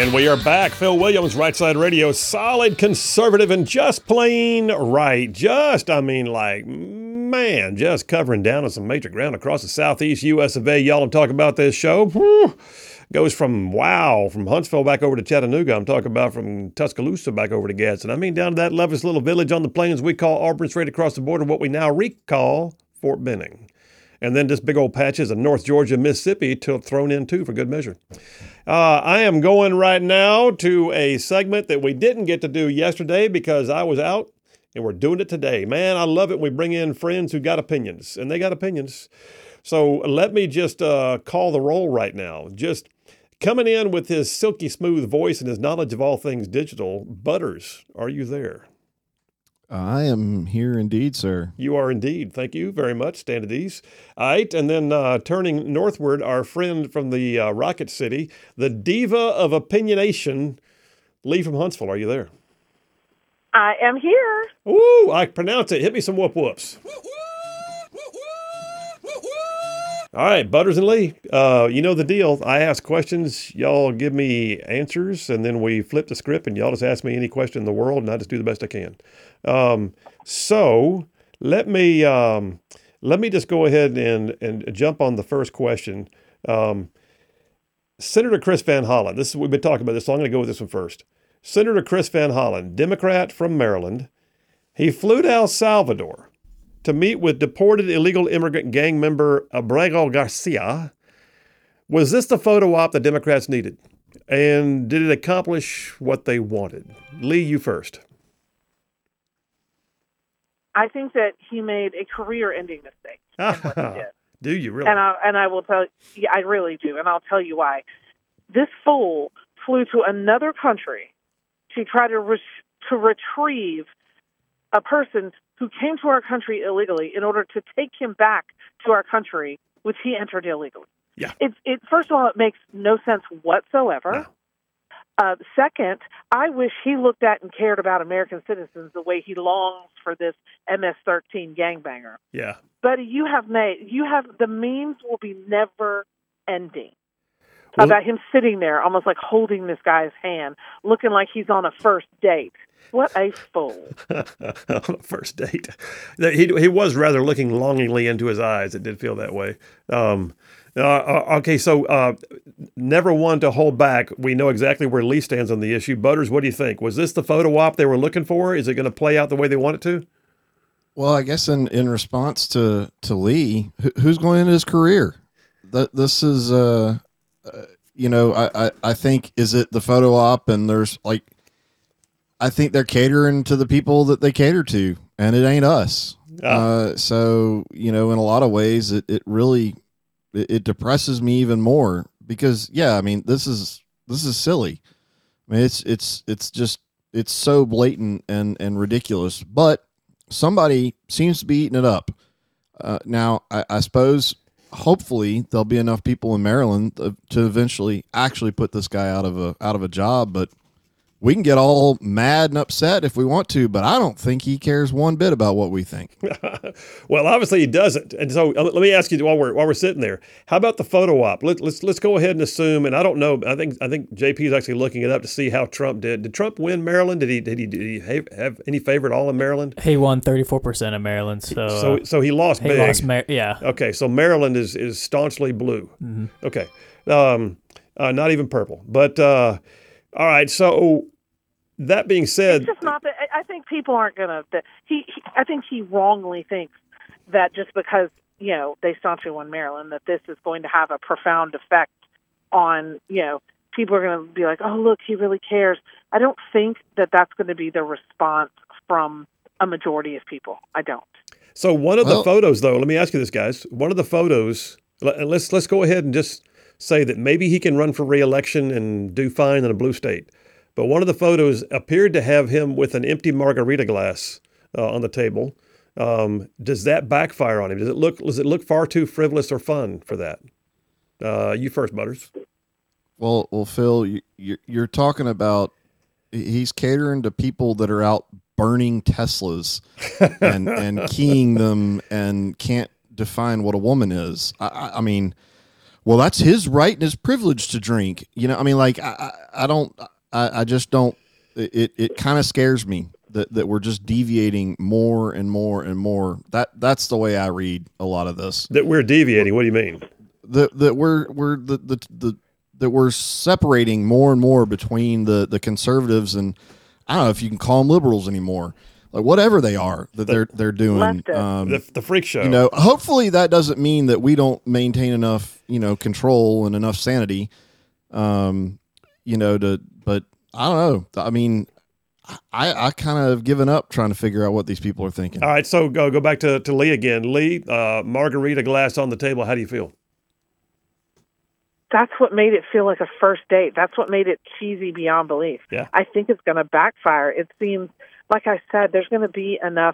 And we are back. Phil Williams, Right Side Radio, solid conservative and just plain right. Just covering down on some major ground across the southeast U.S. of A. Y'all I'm talking about this show. Goes from Huntsville back over to Chattanooga. I'm talking about from Tuscaloosa back over to Gadsden. I mean, down to that lovely little village on the plains we call Auburn, straight across the border, what we now recall Fort Benning. And then just big old patches of North Georgia, Mississippi thrown in too for good measure. I am going right now to a segment that we didn't get to do yesterday because I was out, and we're doing it today. Man, I love it when we bring in friends who got opinions, and they got opinions. So let me just call the roll right now. Just coming in with his silky smooth voice and his knowledge of all things digital, Butters, are you there? I am here indeed, sir. You are indeed. Thank you very much. Stand at ease. All right. And then turning northward, our friend from the Rocket City, the diva of opinionation, Lee from Huntsville. Are you there? I am here. Ooh, I pronounce it. Hit me some whoop-whoops. All right, Butters and Lee, you know the deal. I ask questions, y'all give me answers, and then we flip the script, and y'all just ask me any question in the world, and I just do the best I can. So let me just go ahead and jump on the first question. Senator Chris Van Hollen, we've been talking about this, so I'm going to go with this one first. Senator Chris Van Hollen, Democrat from Maryland, he flew to El Salvador to meet with deported illegal immigrant gang member Abrego Garcia. Was this the photo op the Democrats needed? And did it accomplish what they wanted? Lee, you first. I think that he made a career-ending mistake in what he did. Do you really? And I will tell you, yeah, I really do, and I'll tell you why. This fool flew to another country to try to retrieve a person who came to our country illegally in order to take him back to our country, which he entered illegally. Yeah. First of all, it makes no sense whatsoever. No. Second, I wish he looked at and cared about American citizens the way he longs for this MS-13 gangbanger. Yeah. But the memes will be never ending. About him sitting there, almost like holding this guy's hand, looking like he's on a first date. What a fool. On a first date. He was rather looking longingly into his eyes. It did feel that way. Okay, so never one to hold back. We know exactly where Lee stands on the issue. Butters, what do you think? Was this the photo op they were looking for? Is it going to play out the way they want it to? Well, I guess in response to Lee, who's going into his career? This is... I think, is it the photo op? And there's I think they're catering to the people that they cater to, and it ain't us. So, in a lot of ways, it really depresses me even more because, this is silly. I mean, it's so blatant and ridiculous, but somebody seems to be eating it up. Now, I suppose, hopefully there'll be enough people in Maryland to eventually actually put this guy out of a job, but we can get all mad and upset if we want to, but I don't think he cares one bit about what we think. Well, obviously he doesn't. And so let me ask you while we're sitting there, how about the photo op? Let's go ahead and assume, and I don't know, I think JP is actually looking it up to see how Trump did. Did Trump win Maryland? Did he have any favor at all in Maryland? He won 34% of Maryland. So he lost big. Yeah. Okay, so Maryland is staunchly blue. Mm-hmm. Okay. Not even purple. But all right, so that being said, it's just not that. I think people aren't going to. I think he wrongly thinks that just because they staunchly won Maryland, that this is going to have a profound effect on people are going to be like, oh look, he really cares. I don't think that that's going to be the response from a majority of people. I don't. So one of the photos, though, let me ask you this, guys. One of the photos. Let's go ahead and just say that maybe he can run for re-election and do fine in a blue state. But one of the photos appeared to have him with an empty margarita glass on the table. Does that backfire on him? Does it look far too frivolous or fun for that? You first, Butters. Well, Phil, you're talking about he's catering to people that are out burning Teslas and keying them and can't define what a woman is. I mean, well, that's his right and his privilege to drink. You know, I mean, like I just don't. It kind of scares me that we're just deviating more and more and more. That's the way I read a lot of this. That we're deviating. What do you mean? That we're separating more and more between the conservatives and I don't know if you can call them liberals anymore. Like whatever they are that they're doing, the freak show. You know, hopefully that doesn't mean that we don't maintain enough, control and enough sanity, but I don't know. I mean, I kind of have given up trying to figure out what these people are thinking. All right, so go back to Lee again. Lee, margarita glass on the table. How do you feel? That's what made it feel like a first date. That's what made it cheesy beyond belief. Yeah. I think it's going to backfire. It seems, like I said, there's going to be enough,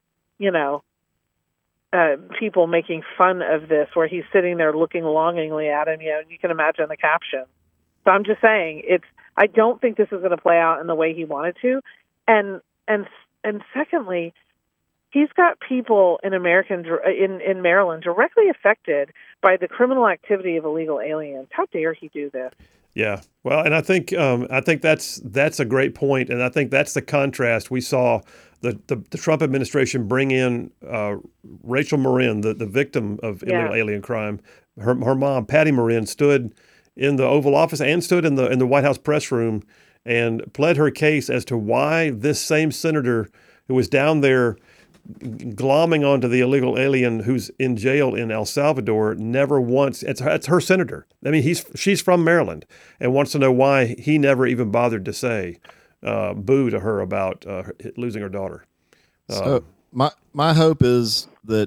people making fun of this where he's sitting there looking longingly at him. You can imagine the caption. So I'm just saying, I don't think this is going to play out in the way he wanted to. And secondly, he's got people in in Maryland directly affected by the criminal activity of illegal aliens. How dare he do this? Yeah, well, and I think that's a great point, and I think that's the contrast we saw the Trump administration bring in Rachel Marin, the victim of illegal alien crime. Her mom, Patty Marin, stood in the Oval Office and stood in the White House press room and pled her case as to why this same senator who was down there glomming onto the illegal alien who's in jail in El Salvador never once, it's her senator. I mean, she's from Maryland and wants to know why he never even bothered to say boo to her about losing her daughter. So my hope is that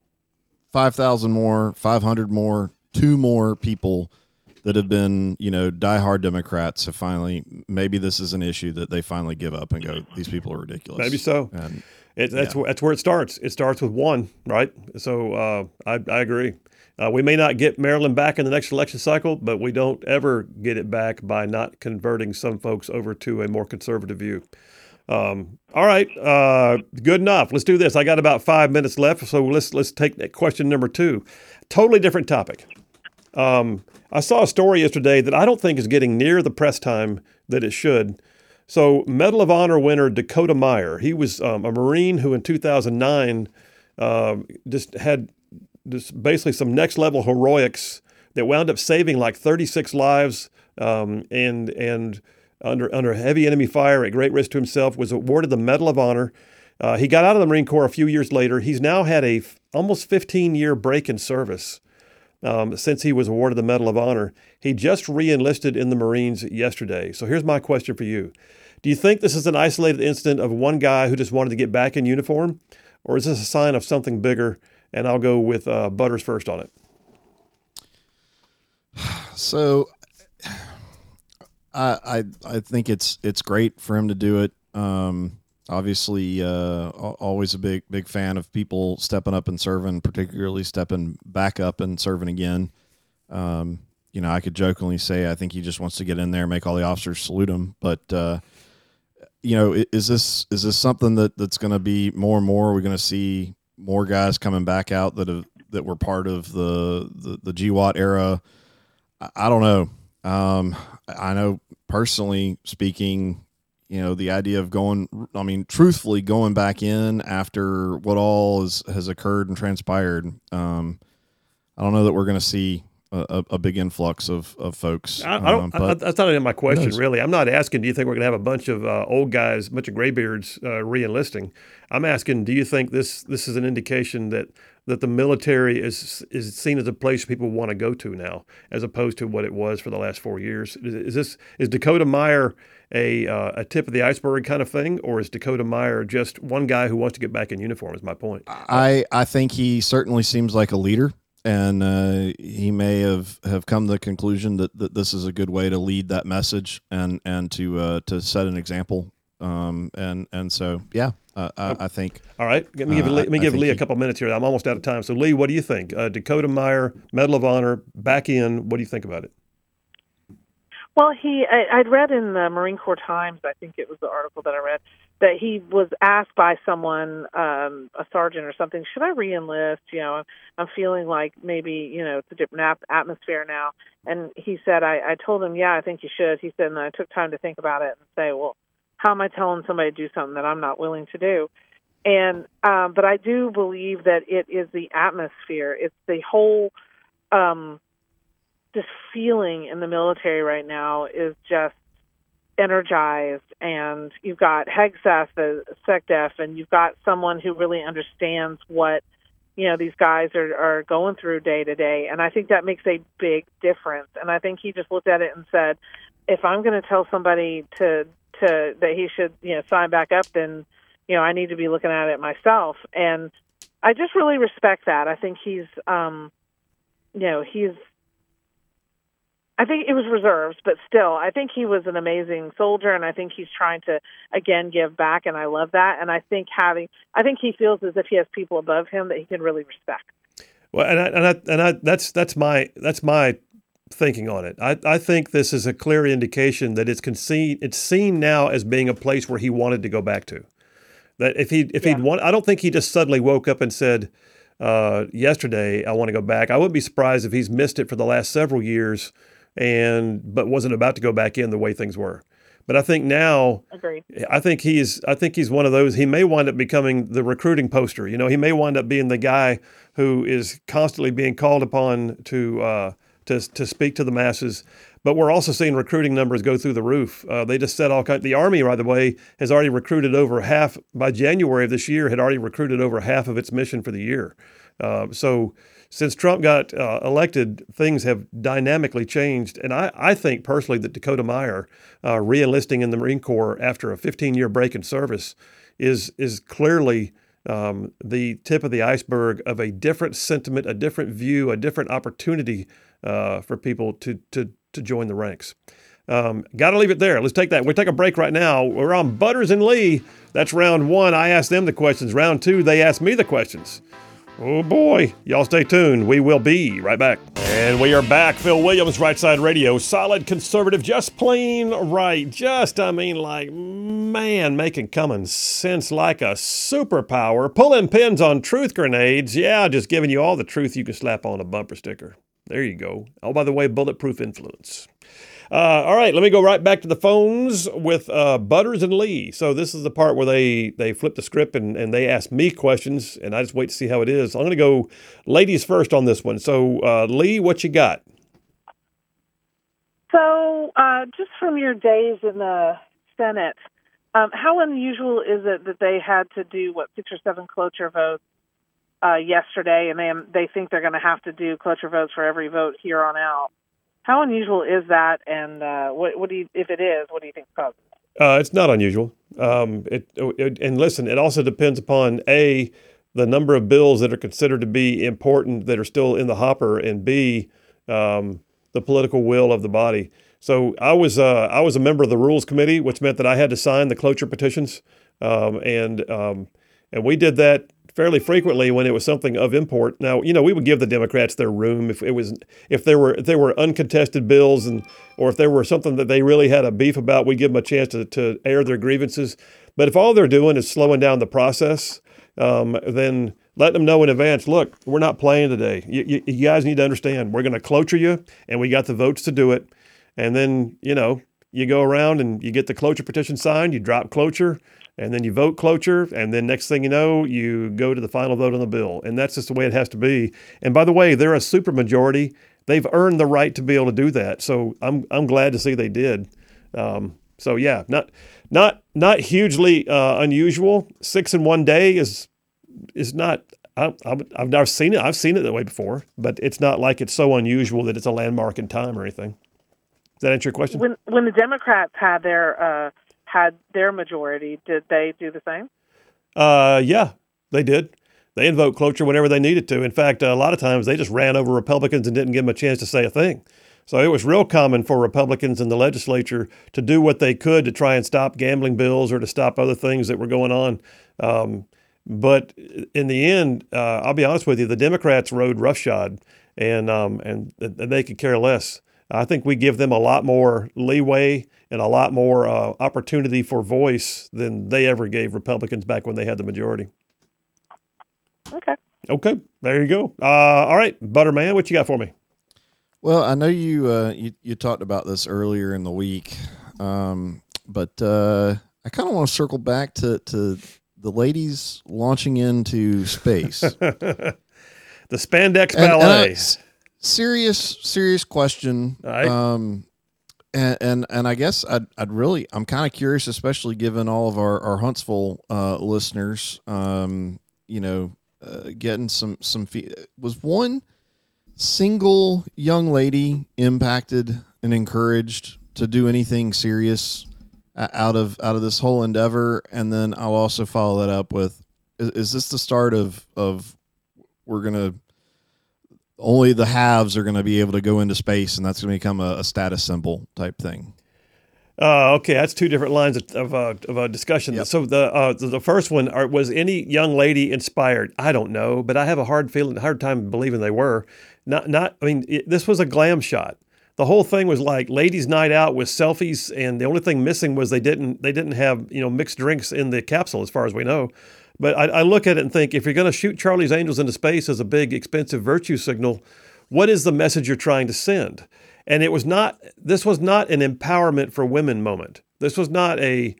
5,000 more, 500 more, 2 more people that have been, diehard Democrats have finally, maybe this is an issue that they finally give up and go, these people are ridiculous. Maybe so. And that's where it starts. It starts with one, right? So I agree. We may not get Maryland back in the next election cycle, but we don't ever get it back by not converting some folks over to a more conservative view. All right, good enough. Let's do this. I got about 5 minutes left, so let's take question number 2. Totally different topic. I saw a story yesterday that I don't think is getting near the press time that it should. So Medal of Honor winner Dakota Meyer, he was a Marine who in 2009 just had basically some next level heroics that wound up saving like 36 lives and under heavy enemy fire at great risk to himself, was awarded the Medal of Honor. He got out of the Marine Corps a few years later. He's now had a almost 15-year break in service. Since he was awarded the Medal of Honor. He just re-enlisted in the Marines yesterday. So here's my question for you. Do you think this is an isolated incident of one guy who just wanted to get back in uniform? Or is this a sign of something bigger? And I'll go with Butters first on it. So I think it's great for him to do it. Obviously, always a big fan of people stepping up and serving, particularly stepping back up and serving again. I could jokingly say I think he just wants to get in there and make all the officers salute him. But is this something that's going to be more and more? Are we going to see more guys coming back out that were part of the GWAT era? I don't know. I know personally speaking, the idea of truthfully going back in after what all has occurred and transpired. I don't know that we're going to see a big influx of folks. That's not even my question, really. I'm not asking, do you think we're going to have a bunch of old guys, a bunch of graybeards re-enlisting? I'm asking, do you think this is an indication that the military is seen as a place people want to go to now, as opposed to what it was for the last 4 years? Is Dakota Meyer a tip of the iceberg kind of thing, or is Dakota Meyer just one guy who wants to get back in uniform? Is my point. I think he certainly seems like a leader, and he may have come to the conclusion that this is a good way to lead that message and to set an example. So yeah. I think. All right. Let me give Lee a couple minutes here. I'm almost out of time. So, Lee, what do you think? Dakota Meyer, Medal of Honor, back in. What do you think about it? Well, I'd read in the Marine Corps Times, I think it was the article that I read, that he was asked by someone, a sergeant or something, should I re-enlist? I'm feeling like maybe, it's a different atmosphere now. And he said, I told him, yeah, I think you should. He said, and I took time to think about it and say, well, how am I telling somebody to do something that I'm not willing to do? And but I do believe that it is the atmosphere. It's the whole this feeling in the military right now is just energized, and you've got Hegseth, the SecDef, and you've got someone who really understands what these guys are going through day to day, and I think that makes a big difference. And I think he just looked at it and said, if I'm going to tell somebody to that he should sign back up, then I need to be looking at it myself. And I just really respect that. I think he's I think it was reserves, but still, I think he was an amazing soldier, and I think he's trying to, again, give back, and I love that. And I think he feels as if he has people above him that he can really respect. Well, and that's my thinking on it. I think this is a clear indication that it's seen now as being a place where he wanted to go back to. That if he'd want, I don't think he just suddenly woke up and said, yesterday, I want to go back. I wouldn't be surprised if he's missed it for the last several years, but wasn't about to go back in the way things were. But I think now, agreed. I think he's one of those. He may wind up becoming the recruiting poster. He may wind up being the guy who is constantly being called upon to speak to the masses. But we're also seeing recruiting numbers go through the roof. They just said the Army, by the way, has already recruited over half by January of this year. Had already recruited over half of its mission for the year. So since Trump got elected, things have dynamically changed. And I think personally that Dakota Meyer re-enlisting in the Marine Corps after a 15-year break in service is clearly the tip of the iceberg of a different sentiment, a different view, a different opportunity for people to join the ranks. Got to leave it there. Let's take that. We'll take a break right now. We're on Butters and Lee. That's round one. I asked them the questions. Round two, they asked me the questions. Oh boy, y'all stay tuned. We will be right back. And we are back. Phil Williams, Right Side Radio. Solid conservative, just plain right. Making common sense like a superpower. Pulling pins on truth grenades. Yeah, just giving you all the truth you can slap on a bumper sticker. There you go. Oh, by the way, bulletproof influence. All right, let me go right back to the phones with Butters and Lee. So this is the part where they flip the script and they ask me questions, and I just wait to see how it is. I'm going to go ladies first on this one. So, Lee, what you got? So just from your days in the Senate, how unusual is it that they had to do, 6 or 7 cloture votes yesterday, and they think they're going to have to do cloture votes for every vote here on out? How unusual is that, and if it is, what do you think causes it? It's not unusual. And listen, it also depends upon A, the number of bills that are considered to be important that are still in the hopper, and B, the political will of the body. So I was a member of the Rules Committee, which meant that I had to sign the cloture petitions, and we did that fairly frequently when it was something of import. Now, we would give the Democrats their room if there were uncontested bills or if there were something that they really had a beef about, we'd give them a chance to air their grievances. But if all they're doing is slowing down the process, then let them know in advance, look, we're not playing today. You guys need to understand, we're going to cloture you, and we got the votes to do it. And then, you go around and you get the cloture petition signed, you drop cloture, and then you vote cloture, and then next thing you know, you go to the final vote on the bill. And that's just the way it has to be. And by the way, they're a supermajority. They've earned the right to be able to do that. So I'm glad to see they did. So yeah, not hugely unusual. 6 in one day is not. I've never seen it. I've seen it that way before, but it's not like it's so unusual that it's a landmark in time or anything. Does that answer your question? When the Democrats had their majority, did they do the same? Yeah, they did. They invoked cloture whenever they needed to. In fact, a lot of times they just ran over Republicans and didn't give them a chance to say a thing. So it was real common for Republicans in the legislature to do what they could to try and stop gambling bills or to stop other things that were going on. But in the end, I'll be honest with you, the Democrats rode roughshod, and they could care less. I think we give them a lot more leeway and a lot more opportunity for voice than they ever gave Republicans back when they had the majority. Okay. Okay, there you go. All right, Butterman, what you got for me? Well, I know you talked about this earlier in the week, but I kind of want to circle back to the ladies launching into space. The spandex ballet. Serious question. All right. And I guess I'm kind of curious, especially given all of our Huntsville listeners, getting some was one single young lady impacted and encouraged to do anything serious out of this whole endeavor? And then I'll also follow that up with, is this the start of we're going to, only the haves are going to be able to go into space, and that's going to become a status symbol type thing? Okay, that's two different lines of a discussion. Yep. So the first one, was any young lady inspired? I don't know, but I have a hard time believing they were. This was a glam shot. The whole thing was like ladies' night out with selfies, and the only thing missing was they didn't have mixed drinks in the capsule, as far as we know. But I look at it and think, if you're going to shoot Charlie's Angels into space as a big, expensive virtue signal, what is the message you're trying to send? And this was not an empowerment for women moment. This was not even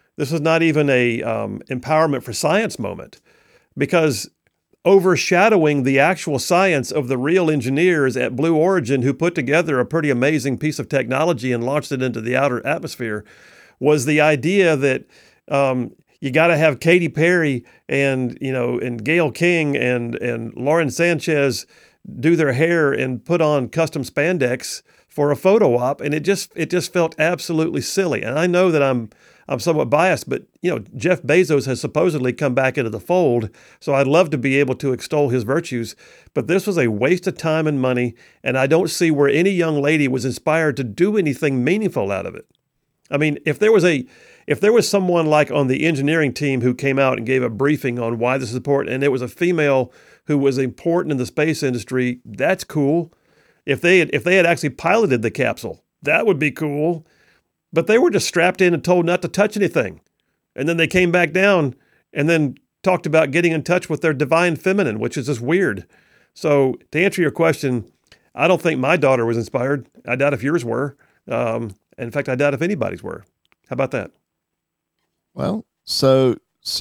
a empowerment for science moment, because overshadowing the actual science of the real engineers at Blue Origin, who put together a pretty amazing piece of technology and launched it into the outer atmosphere, was the idea that you got to have Katy Perry and Gayle King and Lauren Sanchez do their hair and put on custom spandex for a photo op, and it just felt absolutely silly. And I know that I'm somewhat biased, but Jeff Bezos has supposedly come back into the fold, so I'd love to be able to extol his virtues. But this was a waste of time and money, and I don't see where any young lady was inspired to do anything meaningful out of it. I mean, if there was someone like on the engineering team who came out and gave a briefing on why this is important, and it was a female who was important in the space industry, that's cool. If they had actually piloted the capsule, that would be cool. But they were just strapped in and told not to touch anything. And then they came back down and then talked about getting in touch with their divine feminine, which is just weird. So to answer your question, I don't think my daughter was inspired. I doubt if yours were. In fact, I doubt if anybody's were. How about that? Well, so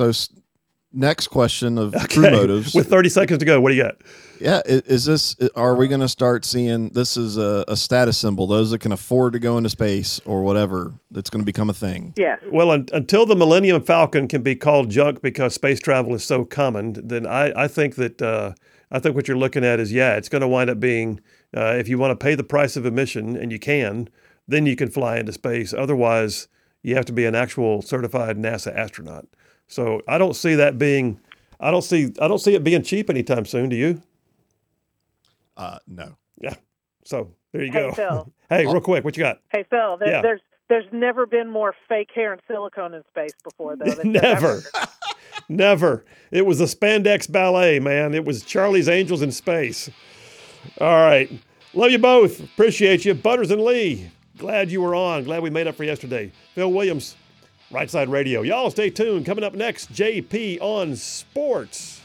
next question of true motives. With 30 seconds to go, what do you got? Yeah, are we going to start seeing this is a status symbol? Those that can afford to go into space or whatever, it's going to become a thing. Yes. Well, until the Millennium Falcon can be called junk because space travel is so common, then I think that I think what you're looking at is, it's going to wind up being, if you want to pay the price of admission, and you can, then you can fly into space. Otherwise, you have to be an actual certified NASA astronaut. So I don't see that being, I don't see it being cheap anytime soon. Do you? No. Yeah. So there you Hey, go. Phil. Hey, real quick, what you got? Hey, Phil, Yeah. there's never been more fake hair and silicone in space before, though. Never. Never. It was a spandex ballet, man. It was Charlie's Angels in space. All right. Love you both. Appreciate you. Butters and Lee, glad you were on. Glad we made up for yesterday. Phil Williams, Right Side Radio. Y'all stay tuned. Coming up next, JP on Sports.